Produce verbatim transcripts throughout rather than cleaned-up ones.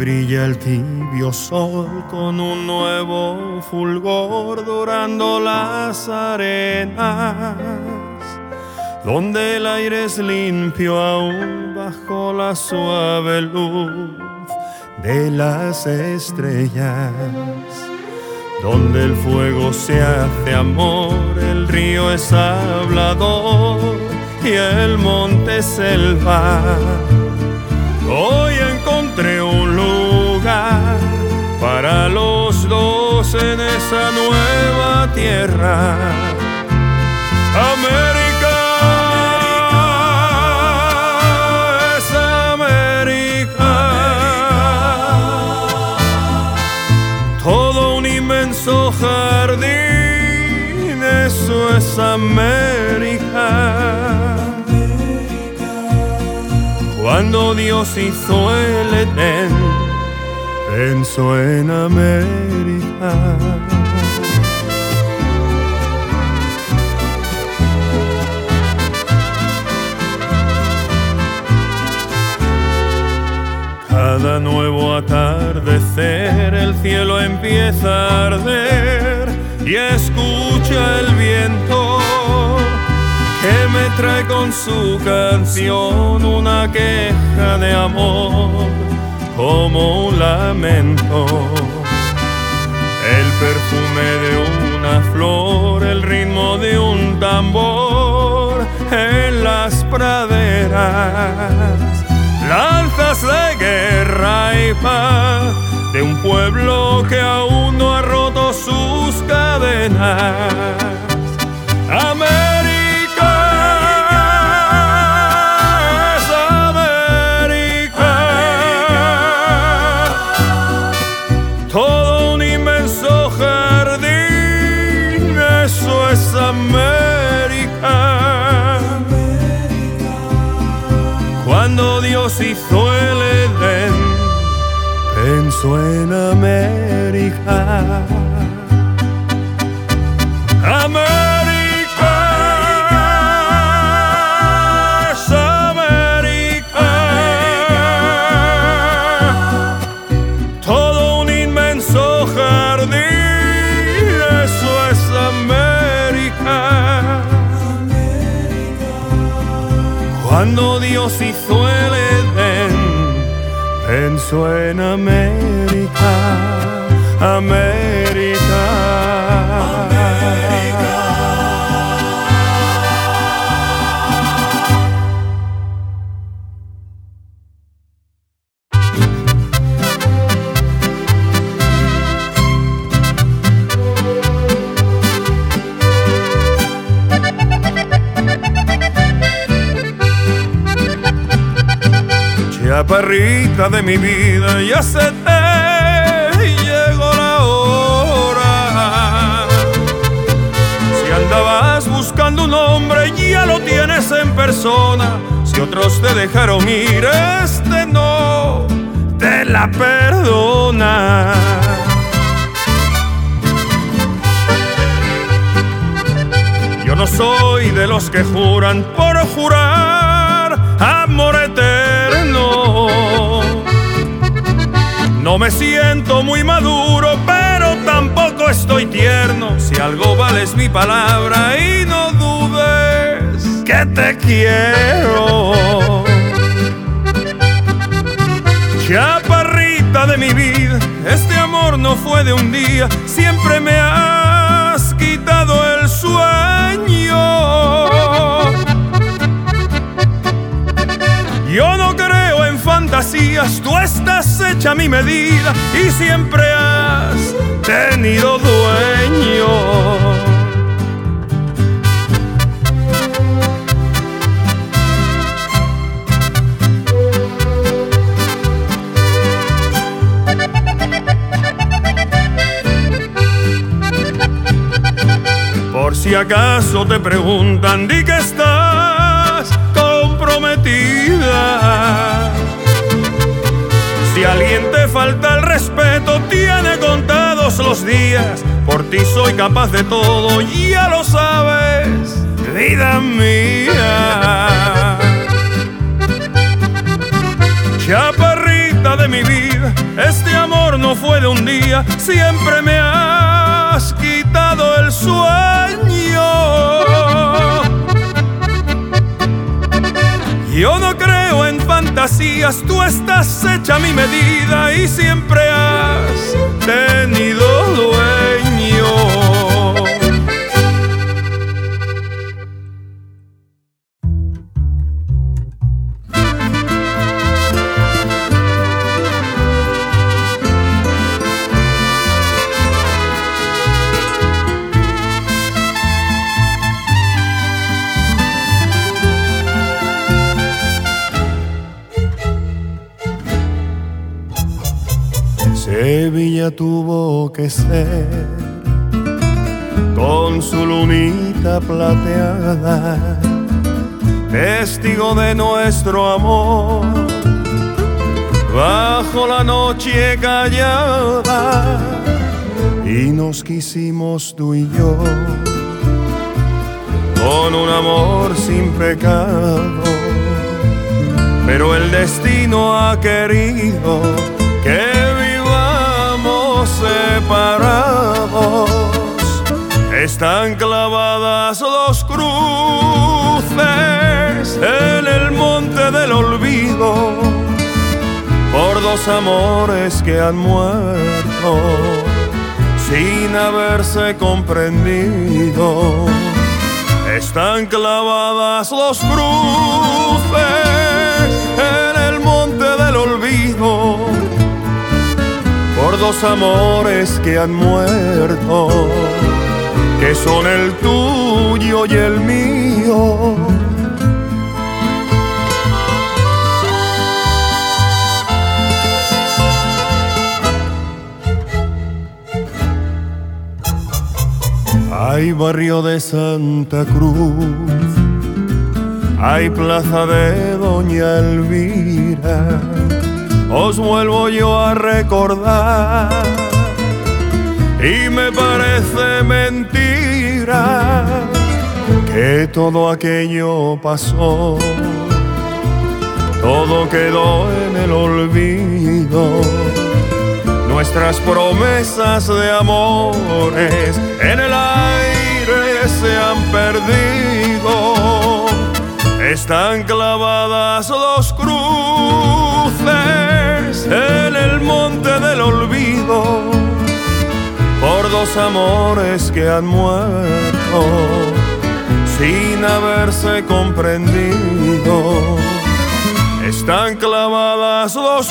brilla el tibio sol con un nuevo fulgor dorando las arenas, donde el aire es limpio aún bajo la suave luz de las estrellas, donde el fuego se hace amor, el río es hablador y el monte selva. Hoy encontré un lugar para los dos en esa nueva tierra. América es América, todo un inmenso jardín, eso es América. Cuando Dios hizo el Edén, pensó en América. Cada nuevo atardecer el cielo empieza a arder y escucha el viento que me trae con su canción una queja de amor como un lamento. El perfume de una flor, el ritmo de un tambor en las praderas, lanzas de guerra y paz de un pueblo que aún no ha roto sus cadenas. América es América, todo un inmenso jardín, eso es América. Cuando Dios hizo el Edén, pensó en América. América es América, todo un inmenso jardín, eso es América. Cuando Dios hizo el Edén, pensó en América, América, América. Chaparrita de mi vida, ya se te llegó la hora. Si andabas buscando un hombre, ya lo tienes en persona. Si otros te dejaron ir, este no te la perdona. Yo no soy de los que juran por jurar amor eterno. No me siento muy maduro, pero tampoco estoy tierno. Si algo vale es mi palabra y no dudes que te quiero. Chaparrita de mi vida, este amor no fue de un día. Siempre me has quitado el sueño. Yo no creo en fantasías, tú estás hecha a mi medida y siempre has tenido dueño. Por si acaso te preguntan, di que estás comprometida. Si alguien te falta el respeto, tiene contados los días. Por ti soy capaz de todo, ya lo sabes, vida mía. Chaparrita de mi vida, día siempre me has quitado el sueño. Yo no creo en fantasías, tú estás hecha a mi medida y siempre has tenido dueño. Sevilla tuvo que ser con su lunita plateada, testigo de nuestro amor, bajo la noche callada, y nos quisimos tú y yo, con un amor sin pecado, pero el destino ha querido que vivamos separados. Están clavadas dos cruces en el monte del olvido por dos amores que han muerto sin haberse comprendido. Están clavadas dos cruces en el monte del olvido por dos amores que han muerto, que son el tuyo y el mío. Hay barrio de Santa Cruz, hay plaza de Doña Elvira, os vuelvo yo a recordar y me parece mentira que todo aquello pasó, todo quedó en el olvido. Nuestras promesas de amores en el aire se han perdido. Están clavadas dos cruces en el monte del olvido por dos amores que han muerto sin haberse comprendido. Están clavadas dos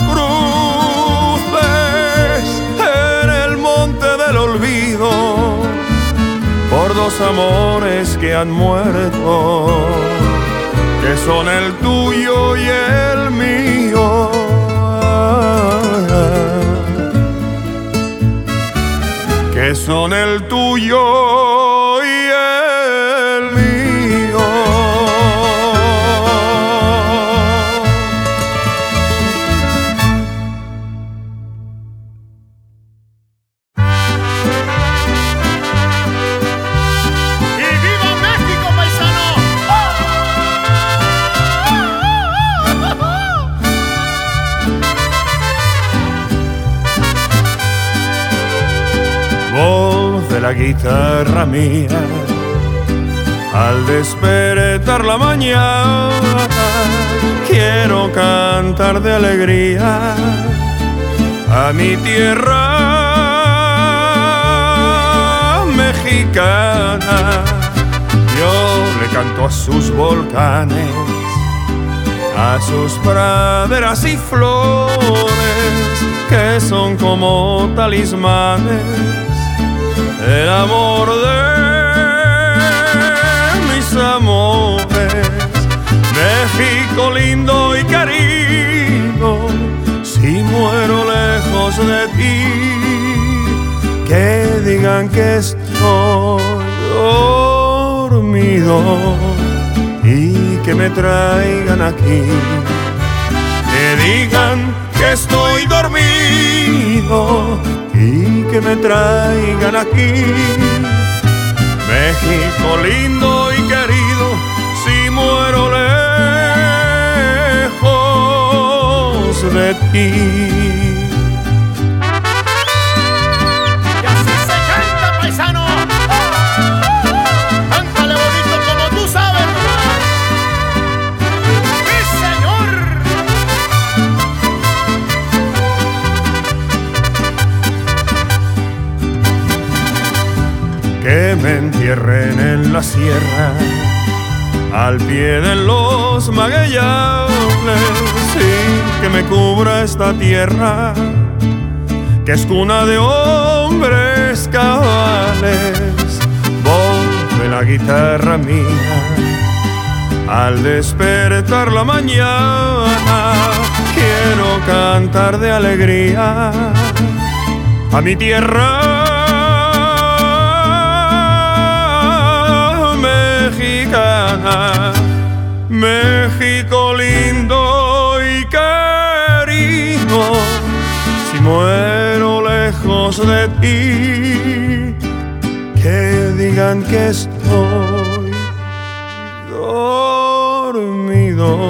cruces en el monte del olvido por dos amores que han muerto, que son el tuyo y el mío. Que son el tuyo y el mío. Voz de la guitarra mía, al despertar la mañana, quiero cantar de alegría a mi tierra mexicana. Yo le canto a sus volcanes, a sus praderas y flores, que son como talismanes, el amor de mis amores. México lindo y querido, si muero lejos de ti, que digan que estoy dormido y que me traigan aquí. Que digan que estoy dormido y que me traigan aquí. México lindo y querido, si muero lejos de ti. cierren en la sierra, al pie de los Magallanes, y que me cubra esta tierra, que es cuna de hombres cabales. Voz de la guitarra mía, al despertar la mañana, quiero cantar de alegría a mi tierra mexicana. México lindo y querido, si muero lejos de ti, que digan que estoy dormido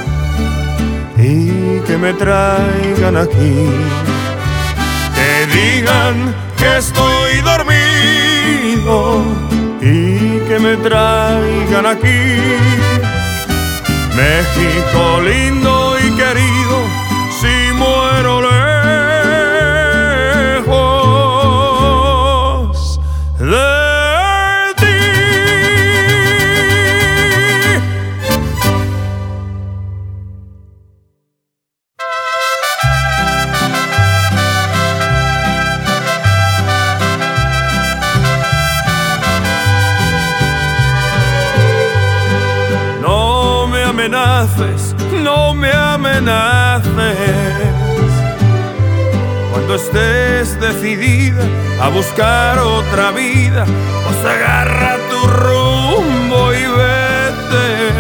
y que me traigan aquí. Que digan que estoy dormido y que me traigan aquí. México lindo y querido, si muero lejos de no me amenaces. Cuando estés decidida a buscar otra vida, pues agarra tu rumbo y vete.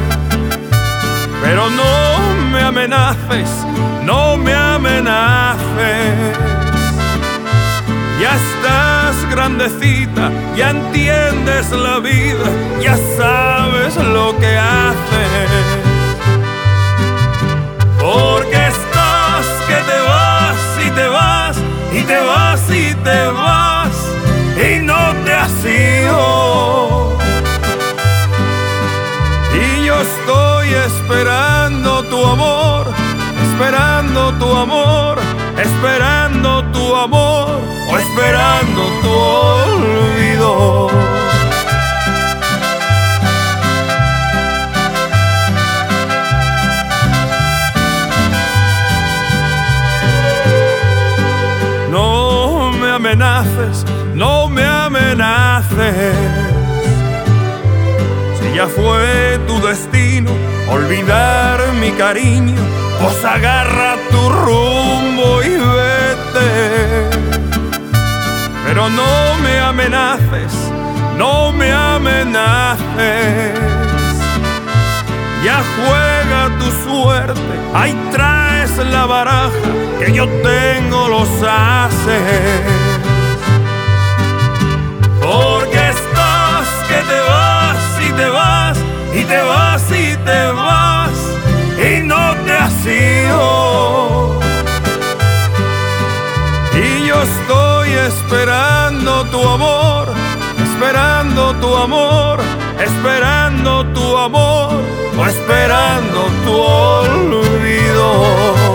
Pero no me amenaces, no me amenaces. Ya estás grandecita, ya entiendes la vida, ya sabes lo que haces. Porque estás que te vas y te vas y te vas y te vas y no te has ido. Y yo estoy esperando tu amor, esperando tu amor, esperando tu amor o esperando tu olvido. No me amenaces, no me amenaces. Si ya fue tu destino olvidar mi cariño, pues agarra tu rumbo y vete. Pero no me amenaces, no me amenaces. Ya juega tu suerte, ahí traes la baraja, que yo tengo los ases. Porque estás que te vas y te vas y te vas y te vas y no te has ido. Y yo estoy esperando tu amor, esperando tu amor, esperando tu amor o esperando tu olvido.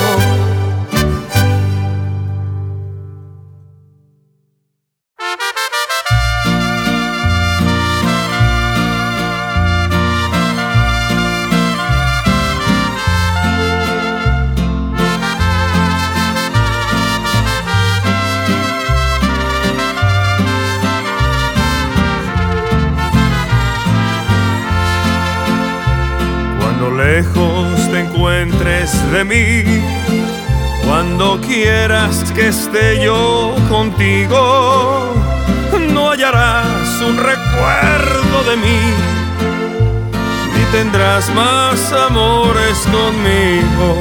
Lejos te encuentres de mí, cuando quieras que esté yo contigo, no hallarás un recuerdo de mí, ni tendrás más amores conmigo.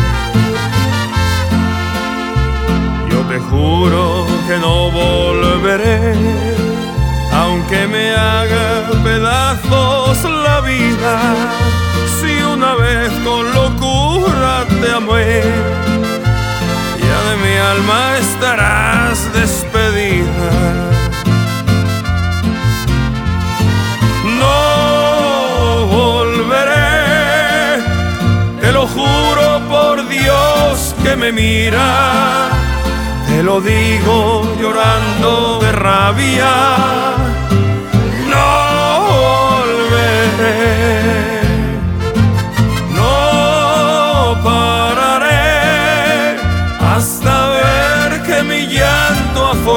Yo te juro que no volveré, aunque me haga pedazos la vida. Si una vez con locura te amé, ya de mi alma estarás despedida. No volveré, te lo juro por Dios que me mira, te lo digo llorando de rabia.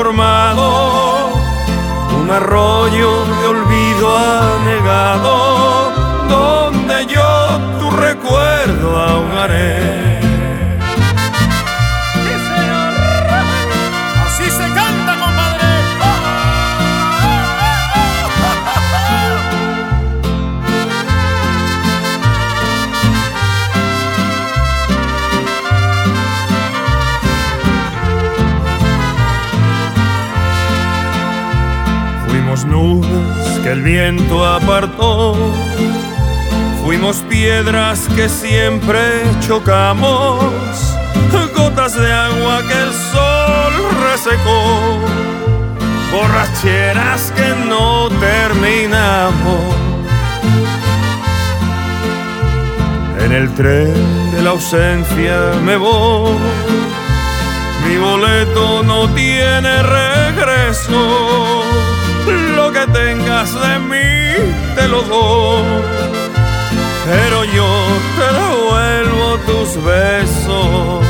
formado un arroyo de olvido anegado, donde yo tu recuerdo ahogaré. Nubes que el viento apartó, fuimos piedras que siempre chocamos, gotas de agua que el sol resecó, borracheras que no terminamos. En el tren de la ausencia me voy, mi boleto no tiene regreso. Lo que tengas de mí te lo doy, pero yo te devuelvo tus besos.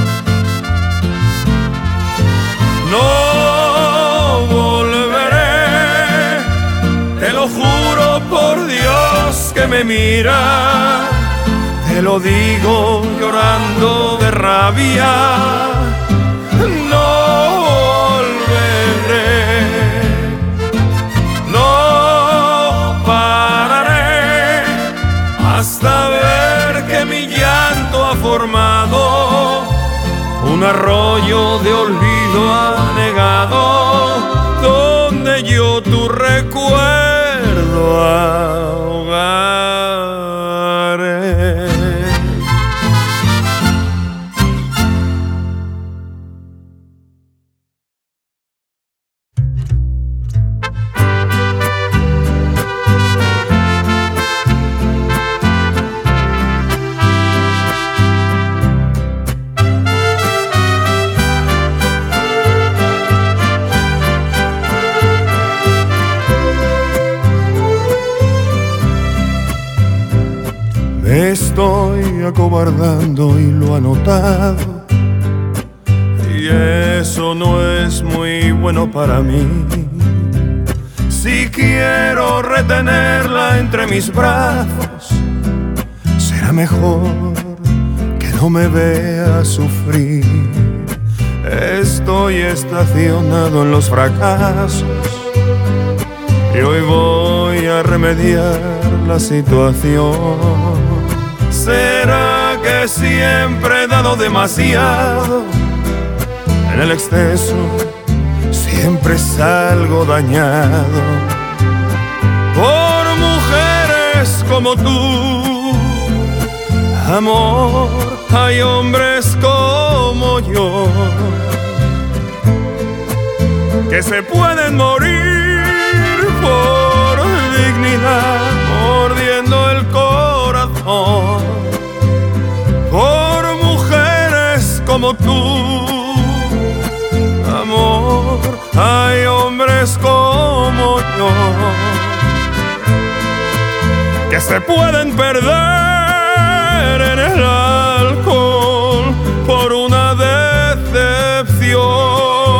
No volveré, te lo juro por Dios que me mira, te lo digo llorando de rabia. No volveré. Hasta ver que mi llanto ha formado un arroyo de olvido anegado, donde yo tu recuerdo ahogaré. Me estoy acobardando y lo ha notado, y eso no es muy bueno para mí. Si quiero retenerla entre mis brazos, será mejor que no me vea sufrir. Estoy estacionado en los fracasos y hoy voy a remediar la situación. ¿Será que siempre he dado demasiado? En el exceso siempre salgo dañado por mujeres como tú. Amor, hay hombres como yo que se pueden morir por dignidad, mordiendo el corazón. Por mujeres como tú, amor, hay hombres como yo que se pueden perder en el alcohol por una decepción.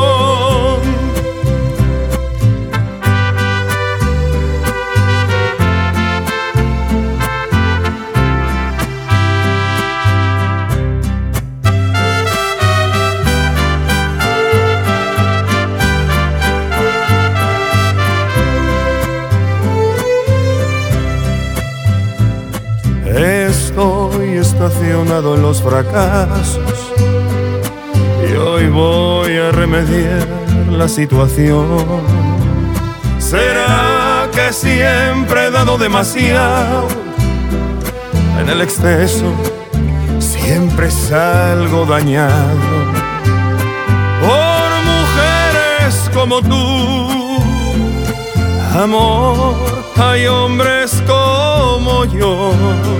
Estoy estacionado en los fracasos y hoy voy a remediar la situación. ¿Será que siempre he dado demasiado? En el exceso siempre salgo dañado por mujeres como tú. Amor, hay hombres como yo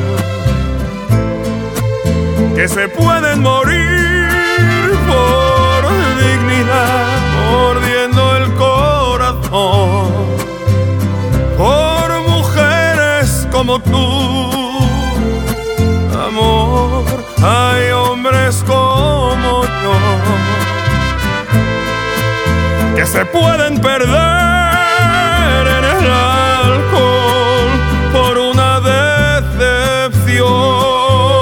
que se pueden morir por dignidad, mordiendo el corazón. Por mujeres como tú, amor, hay hombres como yo se pueden perder en el alcohol por una decepción.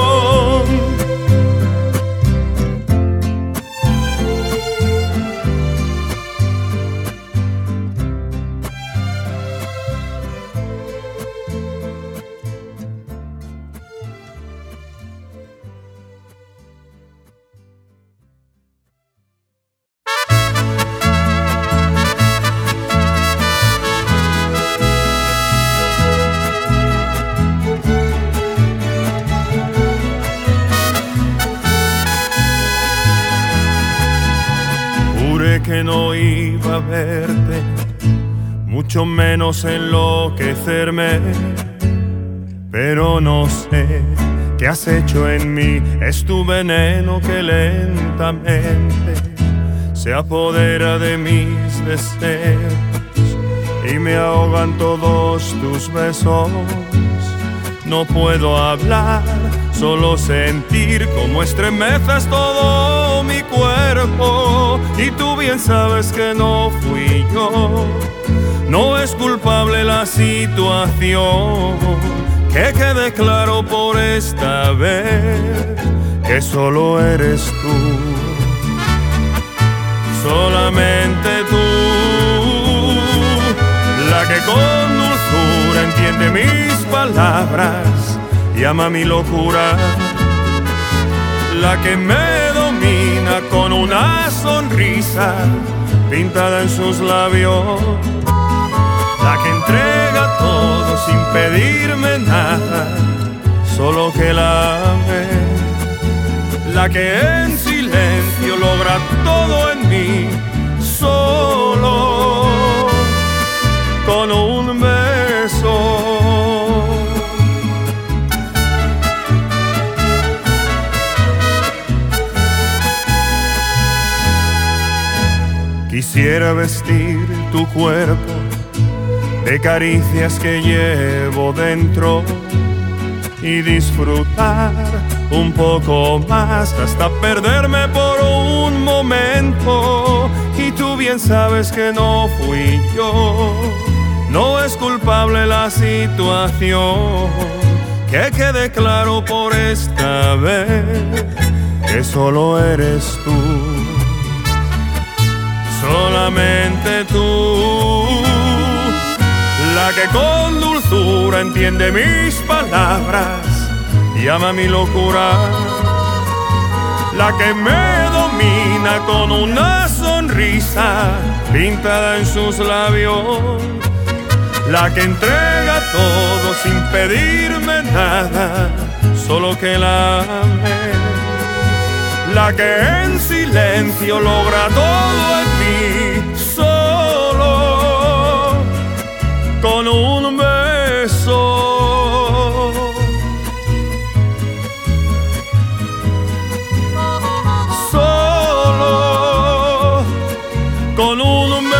Que no iba a verte, mucho menos enloquecerme, pero no sé qué has hecho en mí. Es tu veneno que lentamente se apodera de mis deseos y me ahogan todos tus besos. No puedo hablar, solo sentir cómo estremeces todo mi cuerpo. Y tú bien sabes que no fui yo, no es culpable la situación. Que quede claro por esta vez que solo eres tú, solamente tú, la que con dulzura entiende mis palabras y ama mi locura, la que me domina con una sonrisa pintada en sus labios, la que entrega todo sin pedirme nada, solo que la ame, la que en silencio logra todo en mí, solo con un beso. Quisiera vestir tu cuerpo de caricias que llevo dentro y disfrutar un poco más hasta perderme por un momento. Y tú bien sabes que no fui yo, no es culpable la situación. Que quede claro por esta vez que solo eres tú, solamente tú, la que con dulzura entiende mis palabras y ama mi locura, la que me domina con una sonrisa pintada en sus labios, la que entrega todo sin pedirme nada, solo que la ame, la que en silencio logra todo en mí, solo con un beso. Solo con un beso.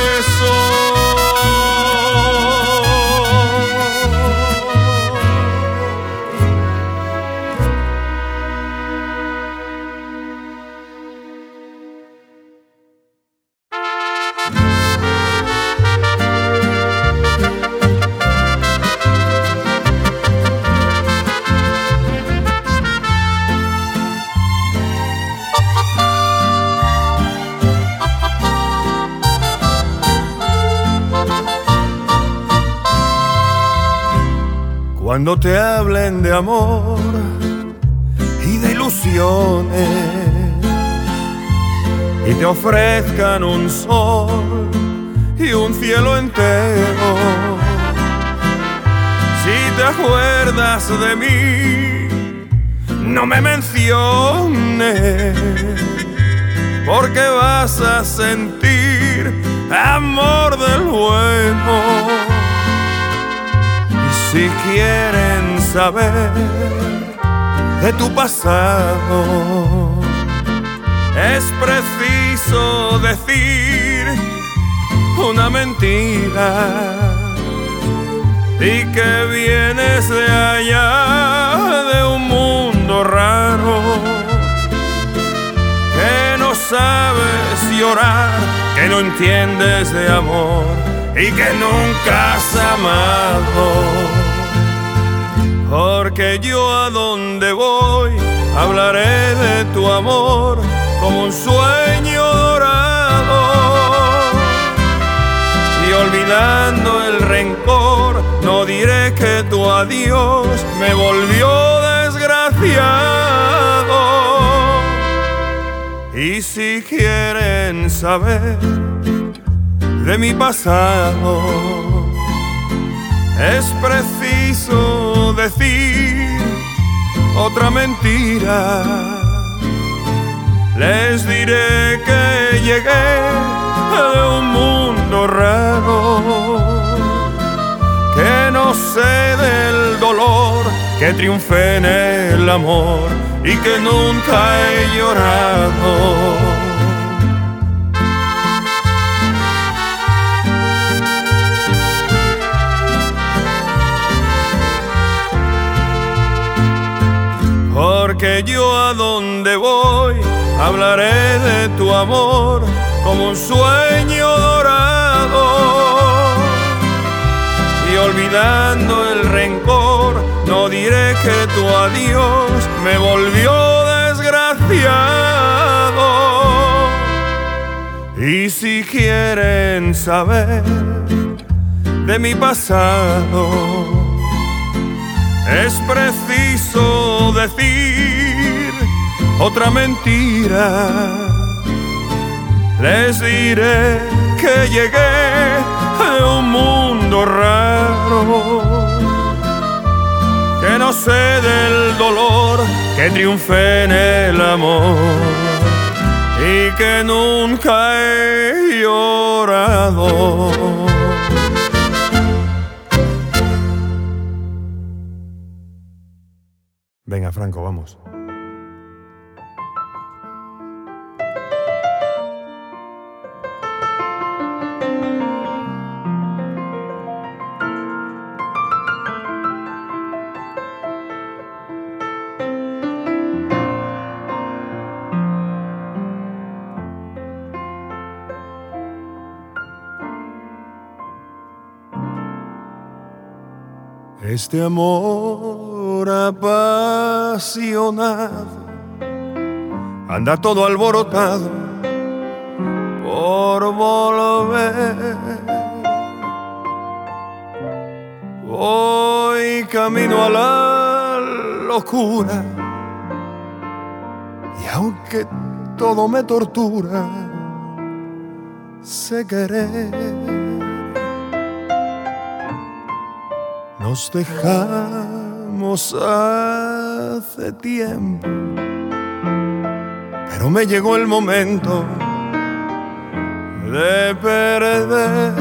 Cuando te hablen de amor y de ilusiones y te ofrezcan un sol y un cielo entero, si te acuerdas de mí, no me menciones, porque vas a sentir amor del bueno. Si quieren saber de tu pasado, es preciso decir una mentira y que vienes de allá, de un mundo raro, que no sabes llorar, que no entiendes de amor y que nunca has amado. Porque yo a donde voy hablaré de tu amor como un sueño dorado. Y olvidando el rencor, no diré que tu adiós me volvió desgraciado. Y si quieren saber de mi pasado, es preciso decir otra mentira. Les diré que llegué de un mundo raro, que no sé del dolor, que triunfé en el amor y que nunca he llorado. Porque yo a donde voy hablaré de tu amor como un sueño dorado. Y olvidando el rencor, no diré que tu adiós me volvió desgraciado. Y si quieren saber de mi pasado, es preciso decir otra mentira. Les diré que llegué de un mundo raro, que no sé del dolor, que triunfé en el amor y que nunca he llorado. Venga, Franco, vamos. Este amor apasionado anda todo alborotado por volver. Voy camino a la locura y aunque todo me tortura, sé querer. Nos dejamos hace tiempo, pero me llegó el momento de perder.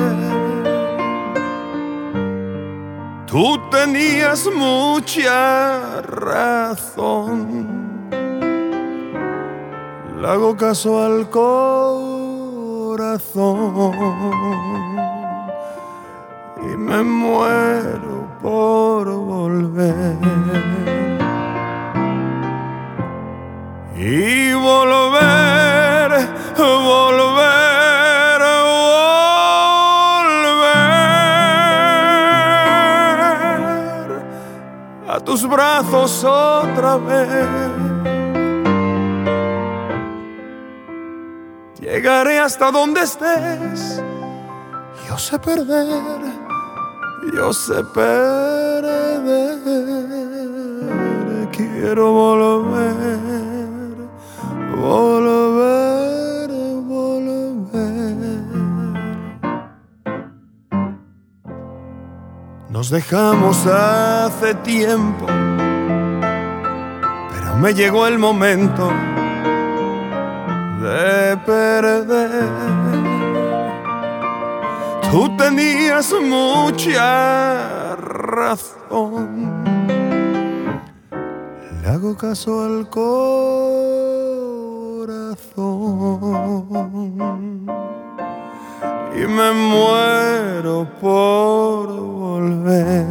Tú tenías mucha razón, le hago caso al corazón y me muero por volver. Y volver, volver, volver a tus brazos otra vez. Llegaré hasta donde estés. Yo sé perder, yo sé perder. Quiero volver, volver, volver. Nos dejamos hace tiempo, pero me llegó el momento de perder. Tú tenías mucha razón, le hago caso al corazón y me muero por volver.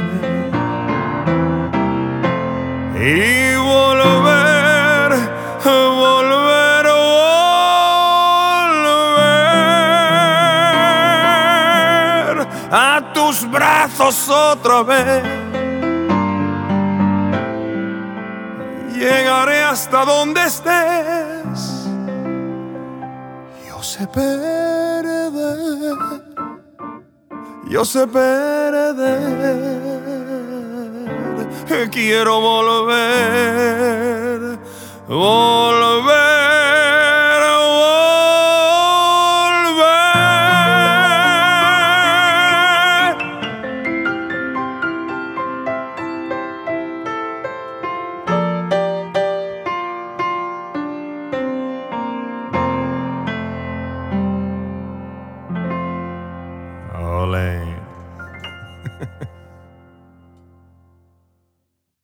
Y volver, volver, volver tus brazos otra vez. Llegaré hasta donde estés. Yo sé perder, yo sé perder. Quiero volver, volver.